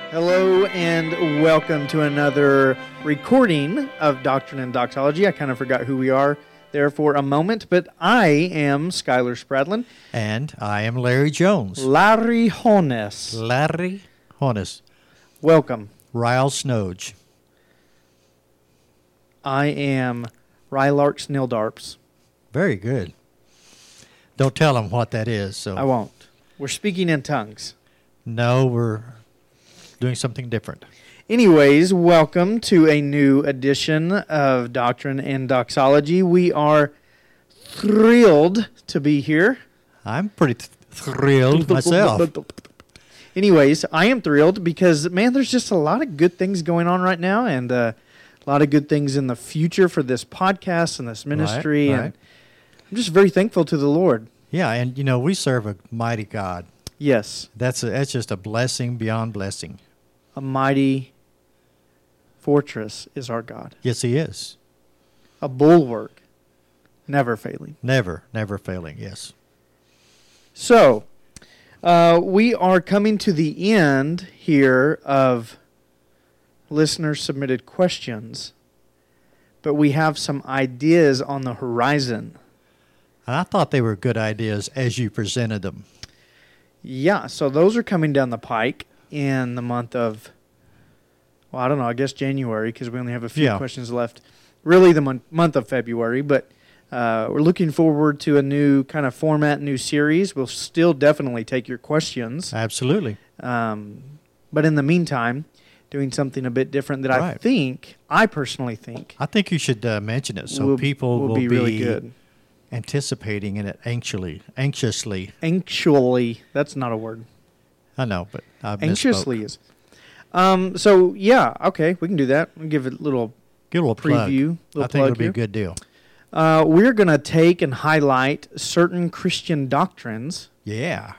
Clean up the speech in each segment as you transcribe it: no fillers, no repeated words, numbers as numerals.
Hello and welcome to another recording of Doctrine and Doxology. I kind of forgot who we are there for a moment, but I am Skylar Spradlin. And I am Larry Jones. Larry Honus. Larry Honus. Welcome. Ryle Snoge. I am Rylark Snildarps. Very good. Don't tell them what that is. So I won't. We're speaking in tongues. No, we're doing something different. Anyways, welcome to a new edition of Doctrine and Doxology. We are thrilled to be here. I'm pretty thrilled myself. Anyways, I am thrilled because, man, there's just a lot of good things going on right now and a lot of good things in the future for this podcast and this ministry. Right. And I'm just very thankful to the Lord. Yeah, and you know, we serve a mighty God. Yes. That's just a blessing beyond blessing. A mighty fortress is our God. Yes, He is. A bulwark, never failing. Never failing, yes. So, we are coming to the end here of listener-submitted questions, but we have some ideas on the horizon. And I thought they were good ideas as you presented them. Yeah, so those are coming down the pike in the month of, well, I don't know, I guess January, because we only have a few questions left. Really the month of February, but we're looking forward to a new kind of format, new series. We'll still definitely take your questions. Absolutely. But in the meantime, doing something a bit different that I personally think. I think you should mention it so people will be really good. Anticipating it anxiously. Anxiously, that's not a word. I know, but I misspoke. Anxiously is. So yeah, okay, we can do that. We'll give it a little preview. I think it'll be a good deal. We're going to take and highlight certain Christian doctrines. Yeah.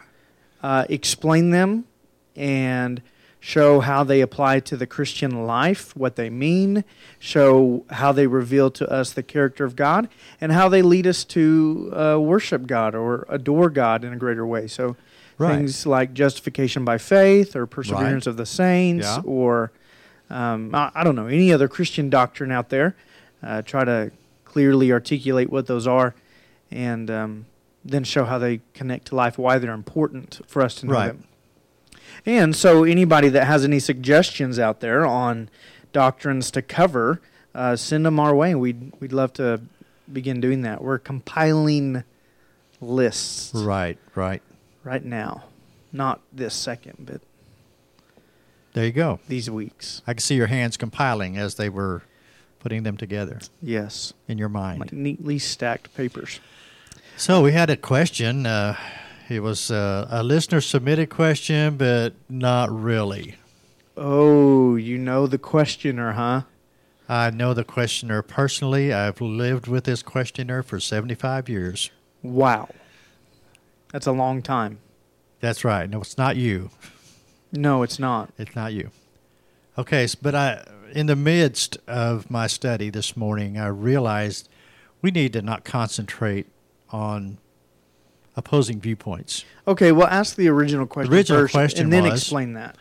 Explain them and show how they apply to the Christian life, what they mean, show how they reveal to us the character of God, and how they lead us to worship God or adore God in a greater way. So things like justification by faith or perseverance of the saints or, I don't know, any other Christian doctrine out there. Try to clearly articulate what those are and then show how they connect to life, why they're important for us to know them. And so anybody that has any suggestions out there on doctrines to cover, send them our way. We'd love to begin doing that. We're compiling lists. Right now. Not this second, but there you go. These weeks. I can see your hands compiling as they were putting them together. Yes. In your mind. Like neatly stacked papers. So we had a question. It was a listener-submitted question, but not really. Oh, you know the questioner, huh? I know the questioner personally. I've lived with this questioner for 75 years. Wow. That's a long time. That's right. No, it's not you. No, it's not. It's not you. Okay, but in the midst of my study this morning, I realized we need to not concentrate on opposing viewpoints. Okay, well, ask the original question first, and then explain that.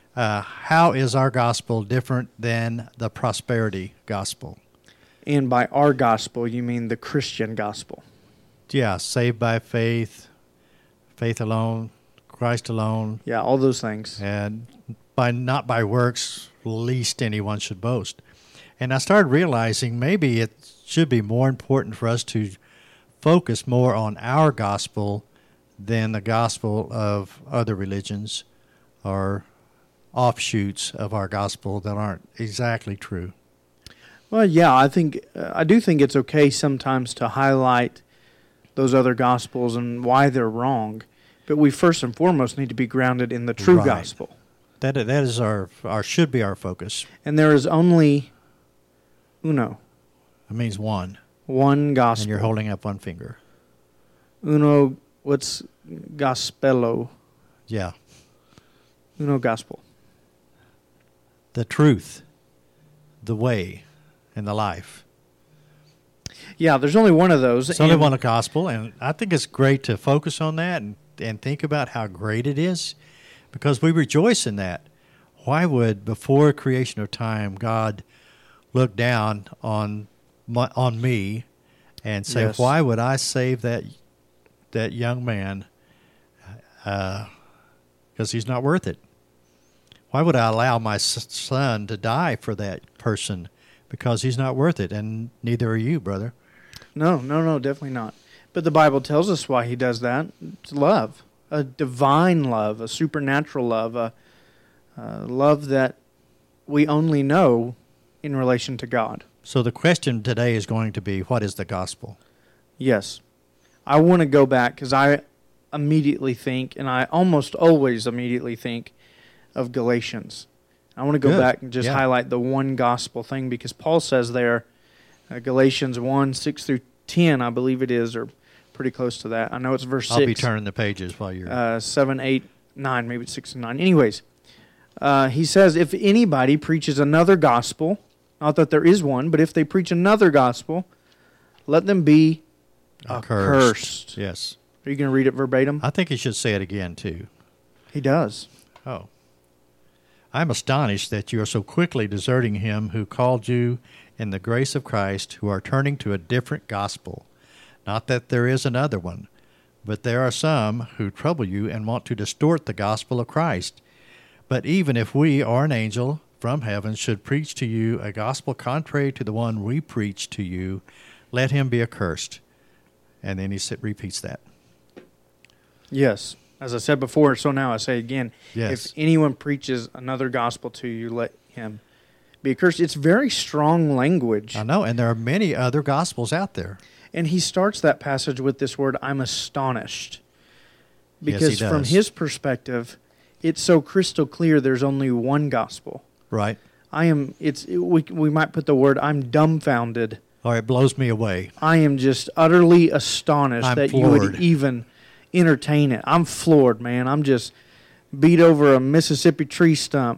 How is our gospel different than the prosperity gospel? And by our gospel, you mean the Christian gospel. Yeah, saved by faith, faith alone, Christ alone. Yeah, all those things. And not by works, least anyone should boast. And I started realizing maybe it should be more important for us to focus more on our gospel than the gospel of other religions or offshoots of our gospel that aren't exactly true. Well, yeah, I do think it's okay sometimes to highlight those other gospels and why they're wrong, but we first and foremost need to be grounded in the true gospel. That is our should be our focus. And there is only uno. It means one. One gospel. And you're holding up one finger. Uno, what's gospelo? Yeah. Uno gospel. The truth, the way, and the life. Yeah, there's only one of those. There's only one gospel, and I think it's great to focus on that and think about how great it is, because we rejoice in that. why would, before creation of time, God look down on me and say, Yes. why would I save that young man? Because he's not worth it. Why would I allow my son to die for that person? Because he's not worth it, and neither are you, brother. No, definitely not. But the Bible tells us why he does that. It's love, a divine love, a supernatural love, a love that we only know in relation to God. So the question today is going to be, what is the gospel? Yes. I want to go back because I immediately think, and I almost always immediately think, of Galatians. I want to go back and just highlight the one gospel thing, because Paul says there, Galatians 1, 6 through 10, I believe it is, or pretty close to that. I know it's verse 6. I'll be turning the pages while you're... 7, 8, 9, maybe it's 6 and 9. Anyways, he says, if anybody preaches another gospel, not that there is one, but if they preach another gospel, let them be accursed. Yes. Are you going to read it verbatim? I think he should say it again, too. He does. Oh. I'm astonished that you are so quickly deserting him who called you in the grace of Christ, who are turning to a different gospel. Not that there is another one, but there are some who trouble you and want to distort the gospel of Christ. But even if we or an angel from heaven should preach to you a gospel contrary to the one we preach to you, let him be accursed. And then he repeats that. Yes. As I said before, so now I say again, Yes. If anyone preaches another gospel to you, let him be accursed. It's very strong language. I know, and there are many other gospels out there. And he starts that passage with this word, I'm astonished. Because he from does. his perspective, it's so crystal clear there's only one gospel. Right. We might put the word, I'm dumbfounded. Or it blows me away. I am just utterly astonished I'm that you would floored. even entertain it. I'm floored, man. I'm just beat over a Mississippi tree stump.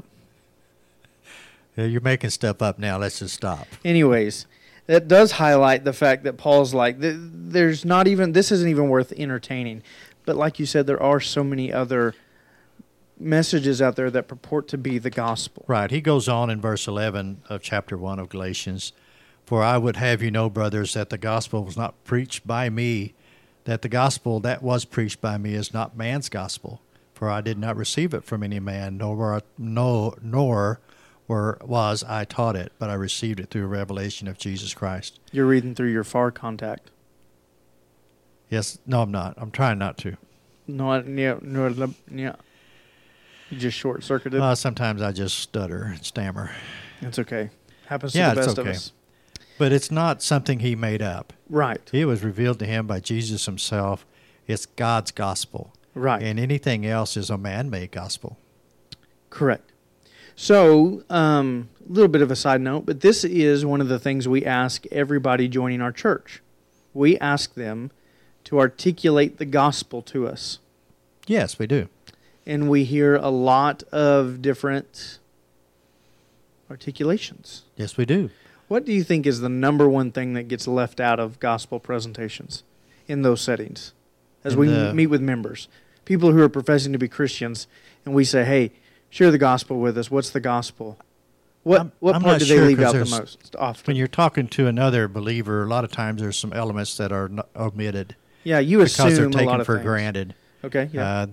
Yeah, you're making stuff up now. Let's just stop. Anyways, that does highlight the fact that Paul's like, this isn't even worth entertaining. But like you said, there are so many other messages out there that purport to be the gospel. Right. He goes on in verse 11 of chapter 1 of Galatians, for I would have you know, brothers, that the gospel was not preached by me, that the gospel that was preached by me is not man's gospel. For I did not receive it from any man, nor was I taught it, but I received it through a revelation of Jesus Christ. You're reading through your far contact. Yes. No, I'm not. I'm trying not to. No, yeah. You just short-circuited. Sometimes I just stutter and stammer. It's okay. Happens to Yeah, the it's best of okay. us. But it's not something he made up. Right. It was revealed to him by Jesus himself. It's God's gospel. Right. And anything else is a man-made gospel. Correct. So, a little bit of a side note, but this is one of the things we ask everybody joining our church. We ask them to articulate the gospel to us. Yes, we do. And we hear a lot of different articulations. Yes, we do. What do you think is the number one thing that gets left out of gospel presentations in those settings? As we meet with members, people who are professing to be Christians, and we say, hey, share the gospel with us. What's the gospel? What I'm part not do they sure, leave 'cause out the there's- most often? When you're talking to another believer, a lot of times there's some elements that are omitted Yeah, you because they're assume a lot taken of for things. granted. Okay, yeah.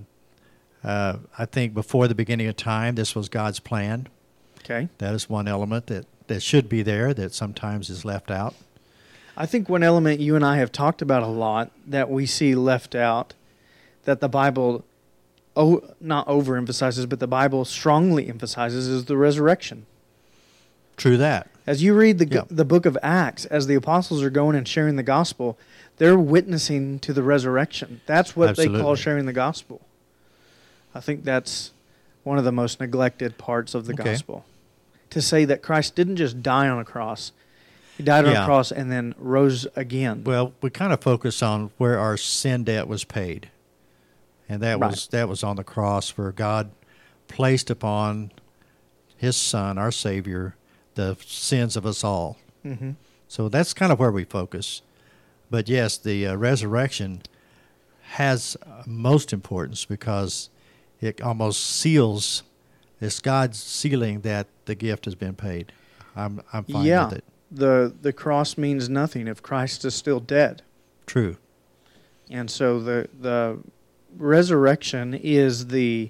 I think before the beginning of time, this was God's plan. Okay. That is one element that should be there that sometimes is left out. I think one element you and I have talked about a lot that we see left out, that the Bible not overemphasizes, but the Bible strongly emphasizes, is the resurrection. True that. As you read Yeah. the book of Acts, as the apostles are going and sharing the gospel, they're witnessing to the resurrection. That's what they call Absolutely. sharing the gospel. I think that's one of the most neglected parts of the Okay. gospel. To say that Christ didn't just die on a cross. He died on a Yeah. cross and then rose again. Well, we kind of focus on where our sin debt was paid. And that was on the cross, where God placed upon his Son, our Savior, the sins of us all. Mm-hmm. So that's kind of where we focus. But yes, the resurrection has most importance because it almost seals It's God's sealing that the gift has been paid. I'm fine Yeah. with it. The cross means nothing if Christ is still dead. True. And so the resurrection is the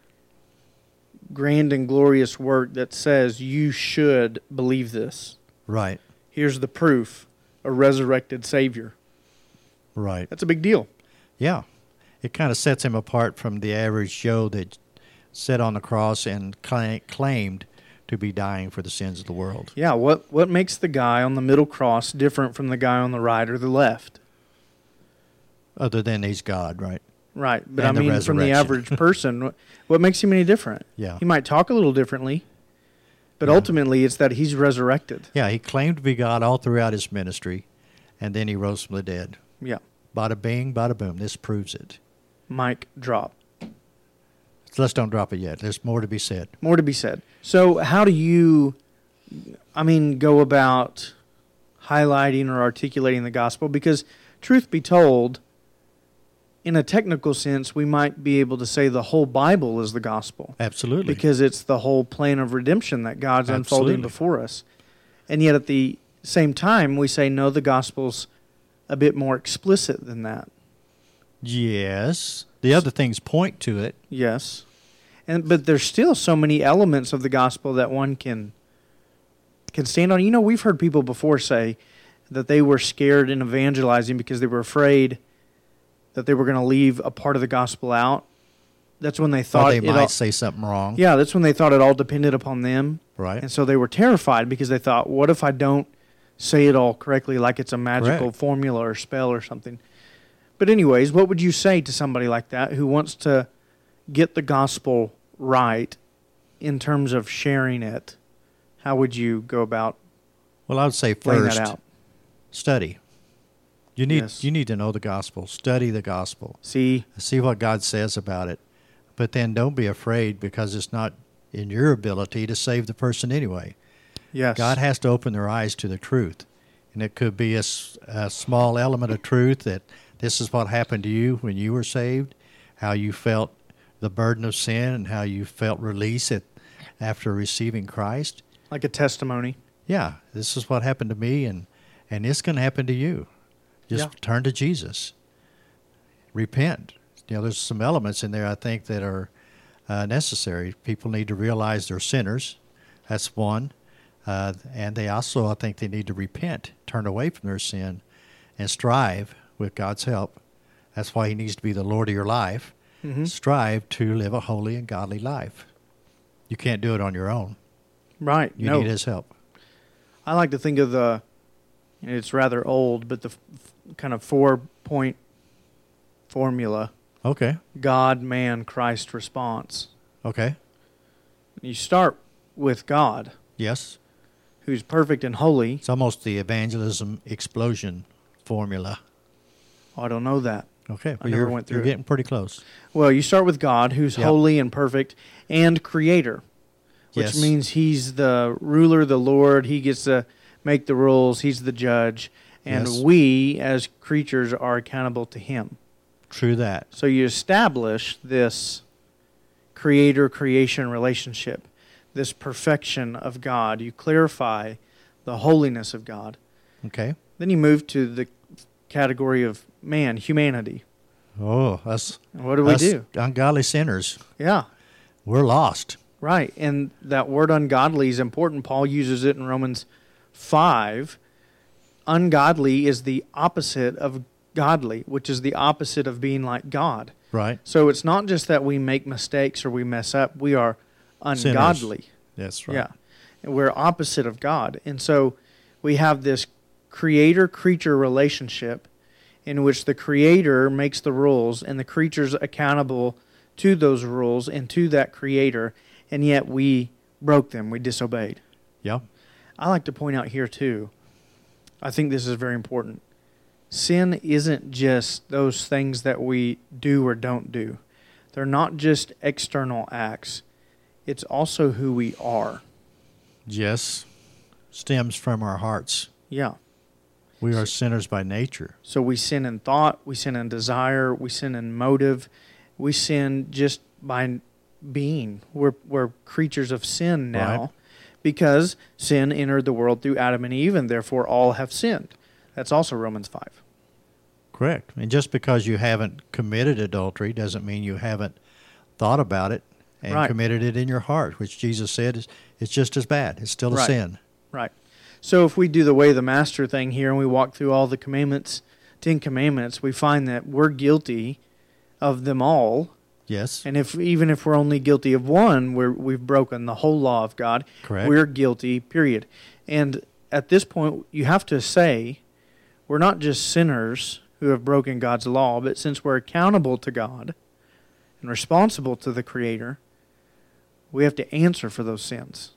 grand and glorious work that says you should believe this. Right. Here's the proof, a resurrected Savior. Right. That's a big deal. Yeah. It kind of sets him apart from the average Joe that sat on the cross and claimed to be dying for the sins of the world. Yeah, what makes the guy on the middle cross different from the guy on the right or the left? Other than he's God, right? Right, but And I the mean from the resurrection. average person, what makes him any different? Yeah. He might talk a little differently, but Yeah. ultimately it's that he's resurrected. Yeah, he claimed to be God all throughout his ministry, and then he rose from the dead. Yeah. Bada bing, bada boom. This proves it. Mic drop. So let's don't drop it yet. There's more to be said. More to be said. So how do you, go about highlighting or articulating the gospel? Because truth be told, in a technical sense, we might be able to say the whole Bible is the gospel. Absolutely. Because it's the whole plan of redemption that God's unfolding Absolutely. before us. And yet at the same time, we say, no, the gospel's a bit more explicit than that. Yes. The other things point to it. Yes. But there's still so many elements of the gospel that one can stand on. You know, we've heard people before say that they were scared in evangelizing because they were afraid that they were going to leave a part of the gospel out. That's when they Or thought they it might all, say something wrong. yeah, that's when they thought it all depended upon them. Right. And so they were terrified because they thought, what if I don't say it all correctly, like it's a magical Correct. formula or spell or something? But anyways, what would you say to somebody like that who wants to get the gospel right in terms of sharing it? How would you go about Well, I would say laying first, that out? study. You need Yes. you need to know the gospel. Study the gospel. See, What God says about it. But then don't be afraid because it's not in your ability to save the person anyway. yes. God has to open their eyes to the truth. And it could be a small element of truth that this is what happened to you when you were saved, how you felt the burden of sin and how you felt release after receiving Christ. Like a testimony. Yeah, this is what happened to me, and it's going to happen to you. Just Yeah. turn to Jesus. Repent. There's some elements in there I think that are necessary. People need to realize they're sinners. That's one. And they also, I think, they need to repent, turn away from their sin, and strive with God's help. That's why He needs to be the Lord of your life. Mm-hmm. Strive to live a holy and godly life. You can't do it on your own. Right. You no. need His help. I like to think of it's rather old, but the kind of 4-point formula: Okay. God, man, Christ response. Okay. You start with God, Yes. who's perfect and holy. It's almost the evangelism explosion formula. Oh, I don't know that. Okay. I never went through You're it. getting pretty close. Well, you start with God, who's Yep. holy and perfect and creator, which Yes. means He's the ruler, the Lord. He gets to make the rules. He's the judge. And Yes. we, as creatures, are accountable to Him. True that. So you establish this creator-creation relationship, this perfection of God. You clarify the holiness of God. Okay. Then you move to the category of man, humanity. Oh, us. And what do we us do? ungodly sinners. Yeah, We're lost. right. And that word ungodly is important. Paul uses it in Romans 5. Ungodly is the opposite of godly, which is the opposite of being like God. Right. So it's not just that we make mistakes or we mess up. We are ungodly. That's right. Yeah. And we're opposite of God. And so we have this creator-creature relationship in which the creator makes the rules and the creature's accountable to those rules and to that creator, and yet we broke them. We disobeyed. Yeah. I like to point out here, too, I think this is very important. Sin isn't just those things that we do or don't do. They're not just external acts. It's also who we are. Yes. Stems from our hearts. Yeah. We are sinners by nature. So we sin in thought, we sin in desire, we sin in motive, we sin just by being. We're creatures of sin now, Right. because sin entered the world through Adam and Eve, and therefore all have sinned. That's also Romans 5. Correct. And just because you haven't committed adultery doesn't mean you haven't thought about it and Right. committed it in your heart, which Jesus said is it's just as bad. It's still a Right. sin. Right. So if we do the way of the master thing here and we walk through all the commandments, 10 commandments, we find that we're guilty of them all. Yes. And even if we're only guilty of one, we've broken the whole law of God. Correct. We're guilty, period. And at this point, you have to say, we're not just sinners who have broken God's law, but since we're accountable to God and responsible to the Creator, we have to answer for those sins,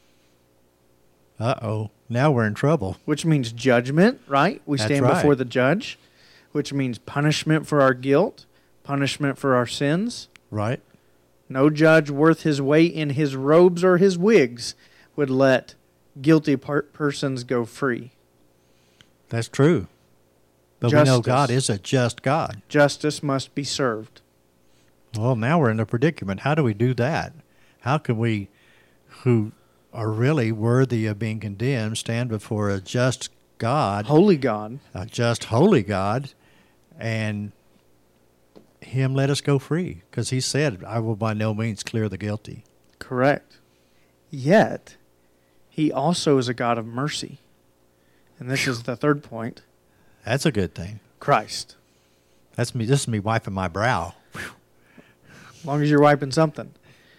Uh-oh. Now we're in trouble. which means judgment, right? We That's stand right. before the judge, which means punishment for our guilt, punishment for our sins. Right? No judge worth his weight in his robes or his wigs would let guilty persons go free. That's true. But we know Justice. God is a just God. Justice must be served. Well, now we're in a predicament. How do we do that? How can we, who are really worthy of being condemned, stand before a just God, Holy God. a just holy God, and him let us go free? Because he said, I will by no means clear the guilty. Correct. Yet, he also is a God of mercy. And this is the third point. That's a good thing. Christ. That's me. This is me wiping my brow. As long as you're wiping something.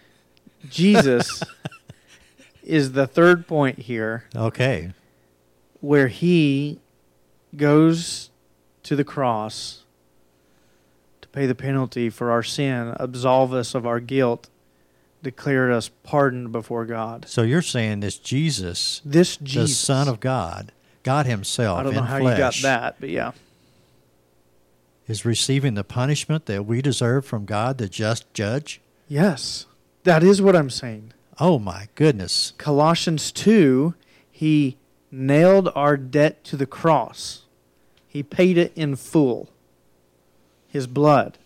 Jesus is the third point here, Okay. where he goes to the cross to pay the penalty for our sin, absolve us of our guilt, declare us pardoned before God. So you're saying this Jesus, This the Jesus, Son of God, God himself I don't know in how flesh, you got that, but yeah. is receiving the punishment that we deserve from God, the just judge? Yes, that is what I'm saying. Oh, my goodness. Colossians 2, he nailed our debt to the cross. He paid it in full. His blood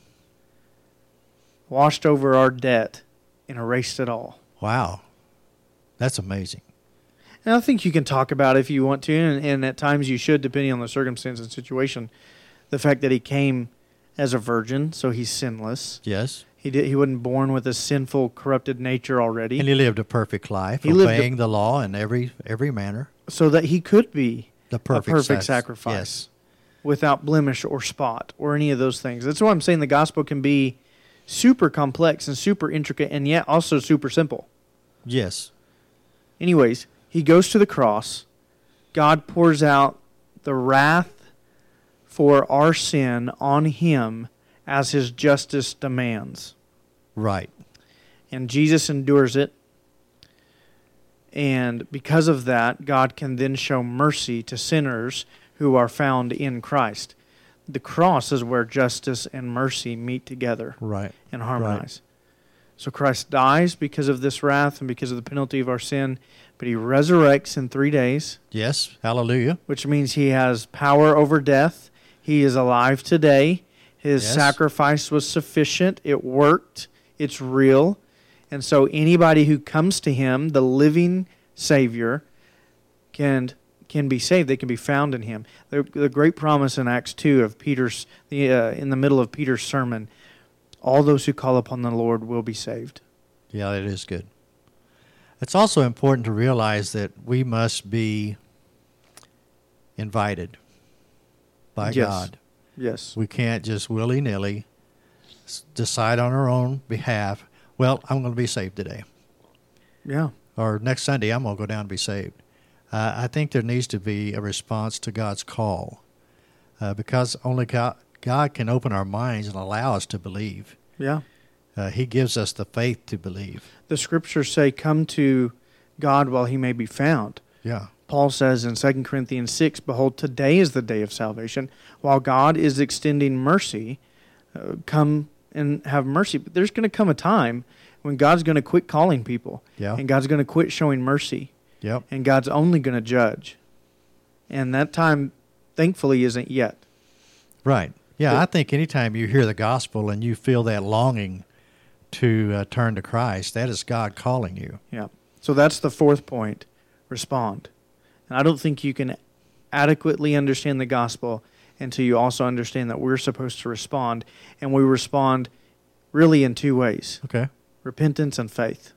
washed over our debt and erased it all. Wow. That's amazing. And I think you can talk about it if you want to, and at times you should, depending on the circumstance and situation, the fact that he came as a virgin, so he's sinless. Yes. He wasn't born with a sinful, corrupted nature already, And he lived a perfect life, He lived obeying the law in every manner. so that he could be The a perfect, perfect sac- sacrifice Yes. without blemish or spot or any of those things. That's why I'm saying the gospel can be super complex and super intricate and yet also super simple. Yes. Anyways, he goes to the cross. God pours out the wrath for our sin on him as his justice demands. Right. And Jesus endures it. And because of that, God can then show mercy to sinners who are found in Christ. The cross is where justice and mercy meet together Right. and harmonize. So Christ dies because of this wrath and because of the penalty of our sin, but he resurrects in 3 days, Yes. Hallelujah. which means he has power over death. He is alive today. His Yes. sacrifice was sufficient. It worked. It's real. And so anybody who comes to him, the living Savior, can be saved. They can be found in him. The great promise in Acts 2 of Peter's, in the middle of Peter's sermon, all those who call upon the Lord will be saved. Yeah, it is good. It's also important to realize that we must be invited by Yes. God. Yes. We can't just willy-nilly decide on our own behalf, well, I'm going to be saved today. Yeah. Or next Sunday, I'm going to go down and be saved. I think there needs to be a response to God's call because only God can open our minds and allow us to believe. Yeah. He gives us the faith to believe. The scriptures say, come to God while he may be found. Yeah. Paul says in 2 Corinthians 6, behold, today is the day of salvation. While God is extending mercy, come and have mercy. But there's going to come a time when God's going to quit calling people. Yeah. And God's going to quit showing mercy. Yep. And God's only going to judge. And that time, thankfully, isn't yet. Right. Yeah, I think anytime you hear the gospel and you feel that longing to turn to Christ, that is God calling you. Yeah. So that's the fourth point. Respond. And I don't think you can adequately understand the gospel until you also understand that we're supposed to respond. And we respond really in two ways. Okay. Repentance and faith.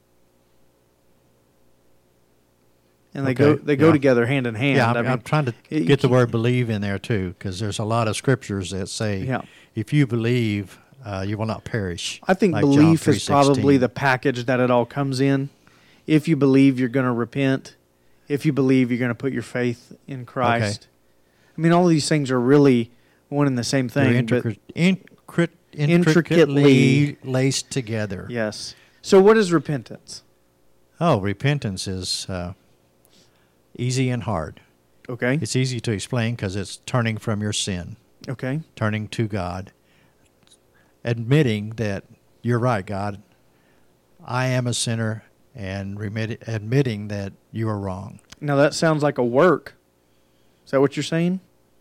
And they Okay. go together hand in hand. Yeah, I mean, I'm trying to get the word believe in there too, because there's a lot of scriptures that say, Yeah. if you believe, you will not perish. I think like John belief is 3:16. probably the package that it all comes in. If you believe, you're going to repent. If you believe, you're going to put your faith in Christ. I mean, all of these things are really one and the same thing. They're but intricately laced together. yes. So what is repentance? Oh, repentance is easy and hard. Okay. It's easy to explain because it's turning from your sin, Okay. turning to God, admitting that you're right, God, I am a sinner, and admitting that you are wrong. Now that sounds like a work. Is that what you're saying?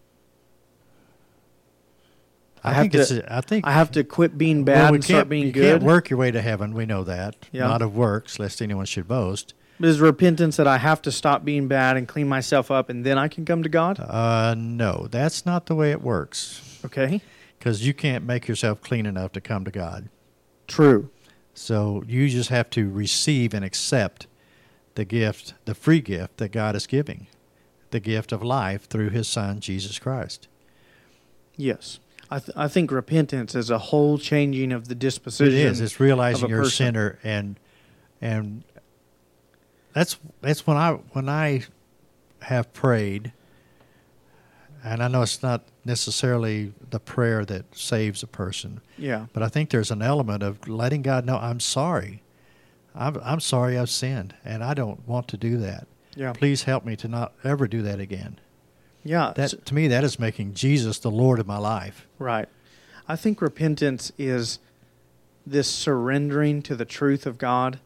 I have to quit being bad and start being you good. can't work your way to heaven. We know that. Yeah. Not of works, lest anyone should boast. But is repentance that I have to stop being bad and clean myself up and then I can come to God? No, that's not the way it works. Okay. Because you can't make yourself clean enough to come to God. True. So you just have to receive and accept the gift, the free gift that God is giving, the gift of life through His Son, Jesus Christ. Yes. I think repentance is a whole changing of the disposition. It is. It's realizing of a you're a person. sinner, and that's when I have prayed, and I know it's not necessarily the prayer that saves a person, Yeah. but I think there's an element of letting God know, I'm sorry. I'm sorry I've sinned, and I don't want to do that. Yeah. Please help me to not ever do that again. Yeah. That to me, that is making Jesus the Lord of my life. Right. I think repentance is this surrendering to the truth of God,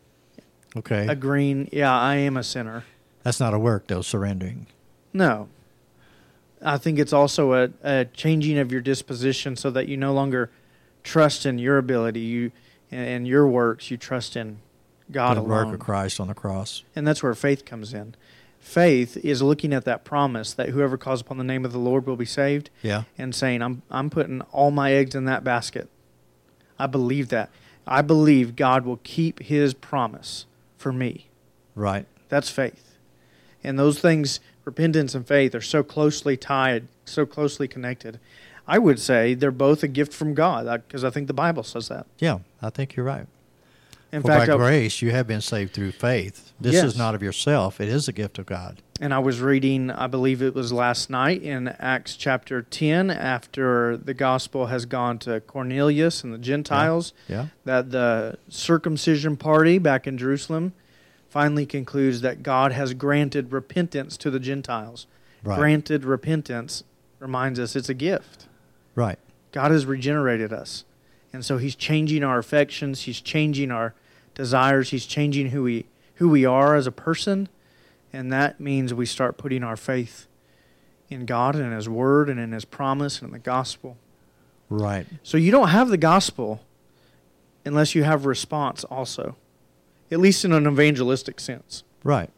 Okay. agreeing, yeah, I am a sinner. That's not a work, though, surrendering. No. I think it's also a changing of your disposition so that you no longer trust in your ability and your works. You trust in God The alone. work of Christ on the cross. And that's where faith comes in. Faith is looking at that promise that whoever calls upon the name of the Lord will be saved, Yeah. and saying, I'm putting all my eggs in that basket. I believe that. I believe God will keep His promise for me. Right. That's faith. And those things, repentance and faith, are so closely tied, so closely connected. I would say they're both a gift from God, because I think the Bible says that. Yeah, I think you're right. In For fact, by grace you have been saved through faith. This Yes. is not of yourself. It is a gift of God. and I was reading, I believe it was last night, in Acts chapter 10, after the gospel has gone to Cornelius and the Gentiles, Yeah. that the circumcision party back in Jerusalem finally concludes that God has granted repentance to the Gentiles. Right. Granted repentance reminds us it's a gift. Right. God has regenerated us. And so He's changing our affections. He's changing our desires. He's changing who we are as a person. And that means we start putting our faith in God and in His Word and in His promise and in the gospel. Right. So you don't have the gospel unless you have response also, at least in an evangelistic sense. Right.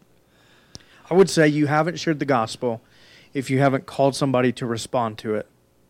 I would say you haven't shared the gospel if you haven't called somebody to respond to it.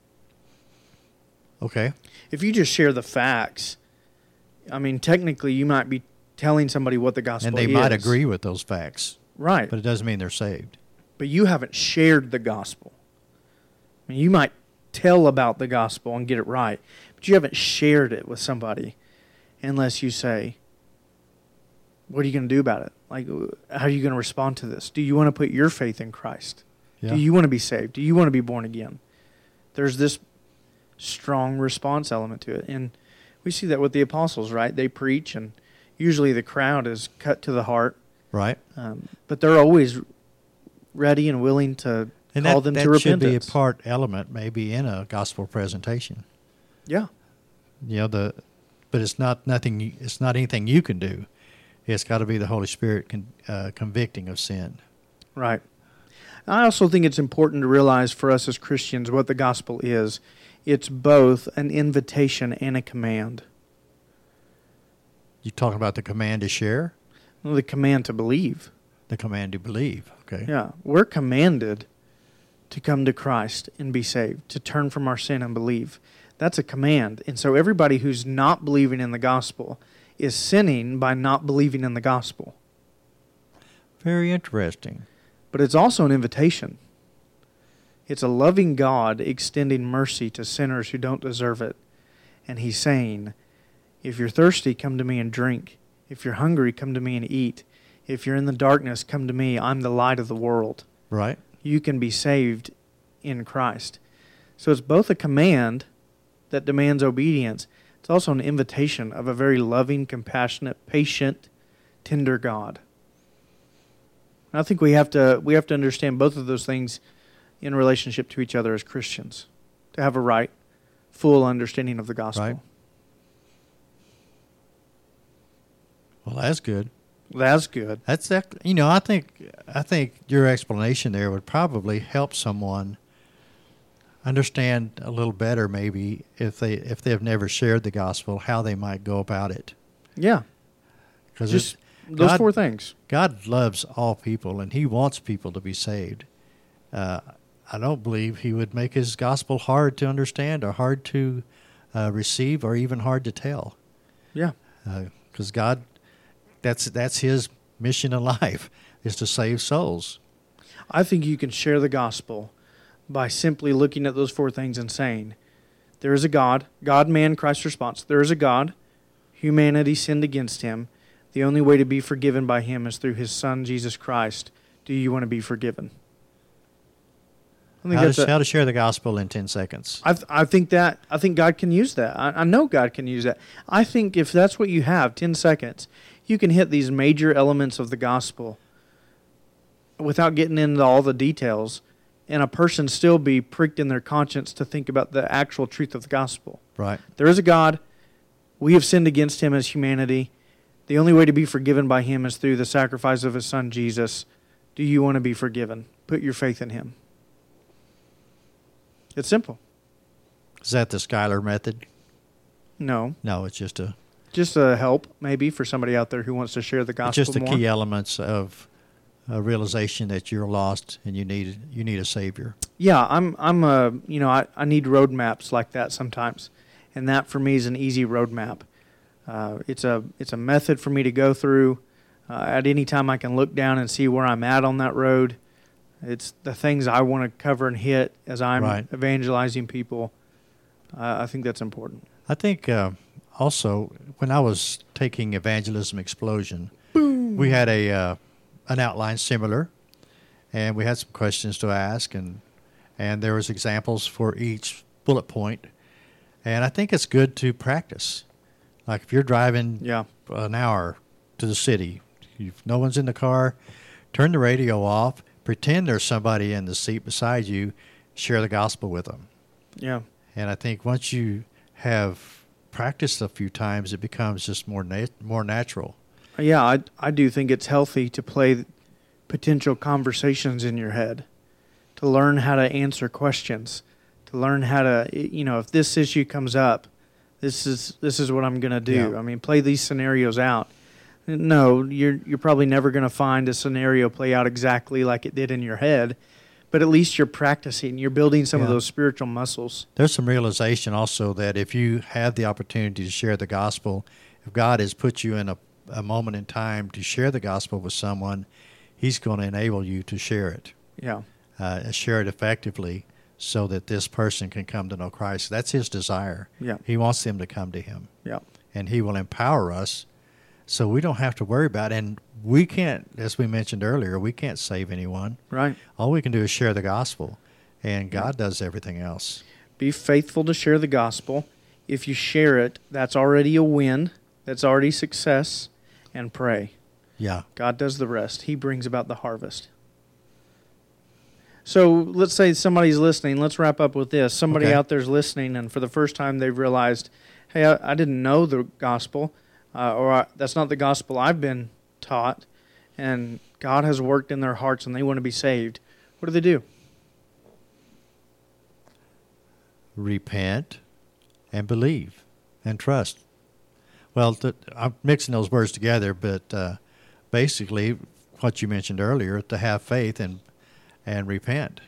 Okay. If you just share the facts, I mean, technically you might be telling somebody what the gospel is. And they might agree with those facts, Right. but it doesn't mean they're saved. But you haven't shared the gospel. I mean, you might tell about the gospel and get it right, but you haven't shared it with somebody unless you say, what are you going to do about it? Like, how are you going to respond to this? Do you want to put your faith in Christ? Yeah. Do you want to be saved? Do you want to be born again? There's this strong response element to it. And we see that with the apostles, right? They preach, and usually the crowd is cut to the heart. Right. But they're always ready and willing to And call them that to should repentance. be a part element maybe in a gospel presentation. Yeah. You know, but it's not anything you can do. It's got to be the Holy Spirit convicting of sin. Right. I also think it's important to realize for us as Christians what the gospel is. It's both an invitation and a command. You talking about the command to share? Well, the command to believe. The command to believe. Okay. Yeah, we're commanded to come to Christ and be saved, to turn from our sin and believe. That's a command. And so everybody who's not believing in the gospel is sinning by not believing in the gospel. Very interesting. But it's also an invitation. It's a loving God extending mercy to sinners who don't deserve it. And he's saying, if you're thirsty, come to me and drink. If you're hungry, come to me and eat. If you're in the darkness, come to me. I'm the light of the world. Right. You can be saved in Christ. So it's both a command that demands obedience. It's also an invitation of a very loving, compassionate, patient, tender God. And I think we have to understand both of those things in relationship to each other as Christians, to have a right, full understanding of the gospel. Right. Well, that's good. That's good. I think your explanation there would probably help someone understand a little better, maybe if they've never shared the gospel, how they might go about it. Yeah. Because just those four things. God loves all people, and He wants people to be saved. I don't believe He would make His gospel hard to understand or hard to receive or even hard to tell. Yeah. Because God, that's His mission in life, is to save souls. I think you can share the gospel by simply looking at those four things and saying, there is a God, man, Christ's response. There is a God. Humanity sinned against Him. The only way to be forgiven by Him is through His Son, Jesus Christ. Do you want to be forgiven? How to share the gospel in 10 seconds. I think God can use that. I know God can use that. I think if that's what you have, 10 seconds, you can hit these major elements of the gospel without getting into all the details, and a person still be pricked in their conscience to think about the actual truth of the gospel. Right. There is a God. We have sinned against Him as humanity. The only way to be forgiven by Him is through the sacrifice of His Son, Jesus. Do you want to be forgiven? Put your faith in Him. It's simple. Is that the Schuyler method? No. No, it's just a help, maybe, for somebody out there who wants to share the gospel just the more. key elements of a realization that you're lost and you need a Savior. Yeah, I need roadmaps like that sometimes, and that for me is an easy roadmap. It's a method for me to go through. At any time I can look down and see where I'm at on that road. It's the things I want to cover and hit as I'm evangelizing people. I think that's important. I think also when I was taking Evangelism Explosion, we had an outline similar, and we had some questions to ask, and there was examples for each bullet point. And I think it's good to practice. Like if you're driving an hour to the city, if no one's in the car, turn the radio off. Pretend there's somebody in the seat beside you, share the gospel with them. Yeah. And I think once you have practiced a few times, it becomes just more natural. Yeah, I do think it's healthy to play potential conversations in your head, to learn how to answer questions, to learn how to, if this issue comes up, this is what I'm going to do. Yeah. I mean, play these scenarios out. No, you're probably never going to find a scenario play out exactly like it did in your head, but at least you're practicing. You're building some of those spiritual muscles. There's some realization also that if you have the opportunity to share the gospel, if God has put you in a moment in time to share the gospel with someone, He's going to enable you to share it. Yeah. Share it effectively so that this person can come to know Christ. That's His desire. Yeah. He wants them to come to Him. Yeah. And He will empower us so we don't have to worry about it. And we can't, as we mentioned earlier, we can't save anyone. Right. All we can do is share the gospel, and God does everything else. Be faithful to share the gospel. If you share it, that's already a win. That's already success. And pray. Yeah. God does the rest. He brings about the harvest. So let's say somebody's listening. Let's wrap up with this. Somebody out there's listening, and for the first time they've realized, hey, I didn't know the gospel, that's not the gospel I've been taught, and God has worked in their hearts and they want to be saved. What do they do? Repent and believe and trust. Well, I'm mixing those words together, but basically, what you mentioned earlier, to have faith and repent.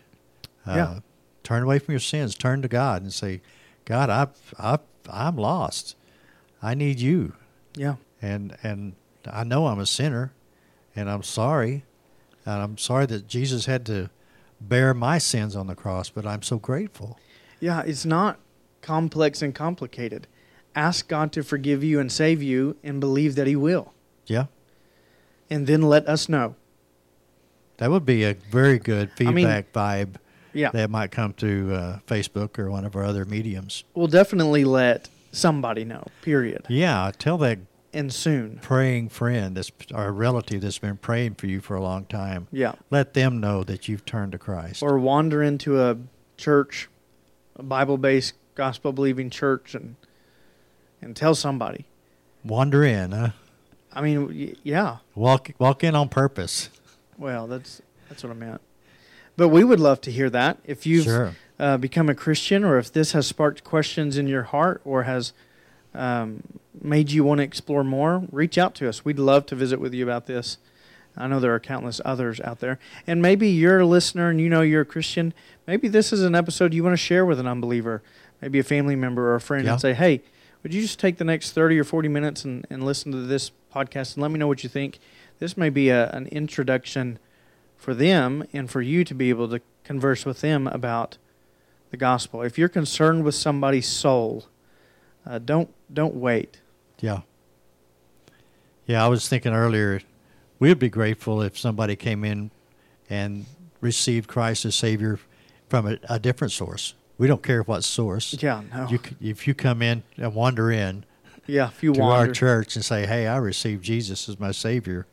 Turn away from your sins. Turn to God and say, God, I'm lost. I need you. Yeah. And I know I'm a sinner, and I'm sorry. And I'm sorry that Jesus had to bear my sins on the cross, but I'm so grateful. Yeah, it's not complex and complicated. Ask God to forgive you and save you and believe that He will. Yeah. And then let us know. That would be a very good feedback vibe Yeah. that might come through Facebook or one of our other mediums. We'll definitely let somebody know, period. Yeah, tell that And soon. praying friend, or relative that's been praying for you for a long time. Yeah. Let them know that you've turned to Christ. Or wander into a church, a Bible-based, gospel-believing church, and tell somebody. Wander in, huh? I mean, yeah. Walk in on purpose. Well, that's what I meant. But we would love to hear that. If you've Sure. Become a Christian, or if this has sparked questions in your heart, or has made you want to explore more, reach out to us. We'd love to visit with you about this. I know there are countless others out there. And maybe you're a listener and you know you're a Christian. Maybe this is an episode you want to share with an unbeliever, maybe a family member or a friend, and say, hey, would you just take the next 30 or 40 minutes and listen to this podcast and let me know what you think? This may be an introduction for them and for you to be able to converse with them about the gospel. If you're concerned with somebody's soul, don't wait. Yeah. Yeah, I was thinking earlier, we would be grateful if somebody came in and received Christ as Savior from a different source. We don't care what source. Yeah, no. If you come in and wander in if you to wander our church and say, hey, I received Jesus as my Savior,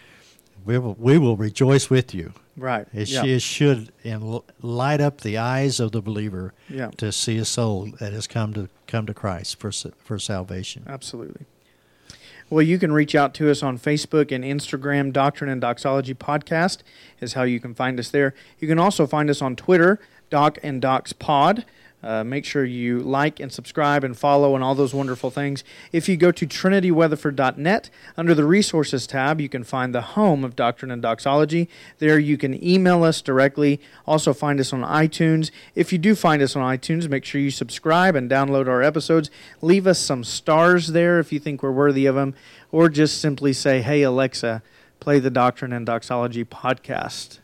we will rejoice with you. Right. It should light up the eyes of the believer to see a soul that has come to Christ for salvation. Absolutely. Well, you can reach out to us on Facebook and Instagram. Doctrine and Doxology Podcast is how you can find us there. You can also find us on Twitter, Doc and Docs Pod. Make sure you like and subscribe and follow and all those wonderful things. If you go to trinityweatherford.net, under the Resources tab, you can find the home of Doctrine and Doxology. There you can email us directly. Also find us on iTunes. If you do find us on iTunes, make sure you subscribe and download our episodes. Leave us some stars there if you think we're worthy of them, or just simply say, hey, Alexa, play the Doctrine and Doxology podcast.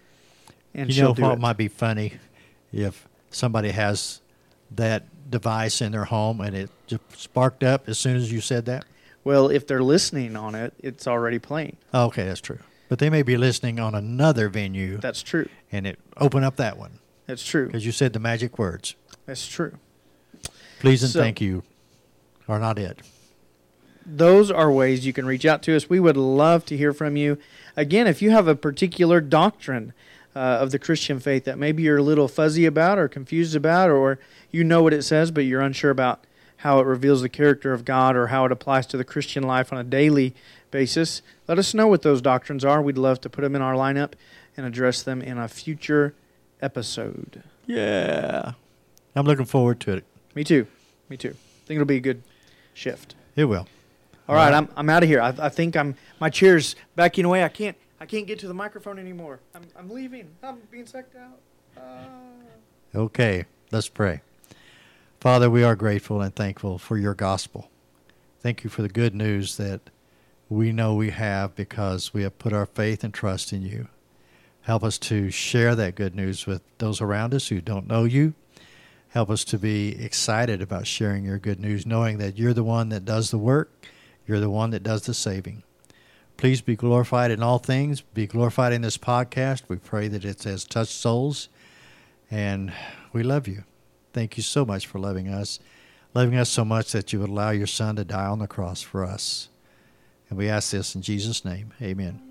And you know what might be funny? If somebody has that device in their home and it just sparked up as soon as you said that? Well, if they're listening on it, it's already playing. Oh, okay, that's true. But they may be listening on another venue. That's true. And it open up that one. That's true. Because you said the magic words. That's true. Please and thank you are not it. Those are ways you can reach out to us. We would love to hear from you. Again, if you have a particular doctrine of the Christian faith that maybe you're a little fuzzy about or confused about, or you know what it says but you're unsure about how it reveals the character of God or how it applies to the Christian life on a daily basis, let us know what those doctrines are. We'd love to put them in our lineup and address them in a future episode. Yeah. I'm looking forward to it. Me too. I think it'll be a good shift. It will. All right, I'm out of here. I think my chair's backing away. I can't get to the microphone anymore. I'm leaving. I'm being sucked out. Okay, let's pray. Father, we are grateful and thankful for your gospel. Thank you for the good news that we know we have because we have put our faith and trust in you. Help us to share that good news with those around us who don't know you. Help us to be excited about sharing your good news, knowing that you're the one that does the work. You're the one that does the saving. Please be glorified in all things. Be glorified in this podcast. We pray that it has touched souls. And we love you. Thank you so much for loving us so much that you would allow your Son to die on the cross for us. And we ask this in Jesus' name. Amen.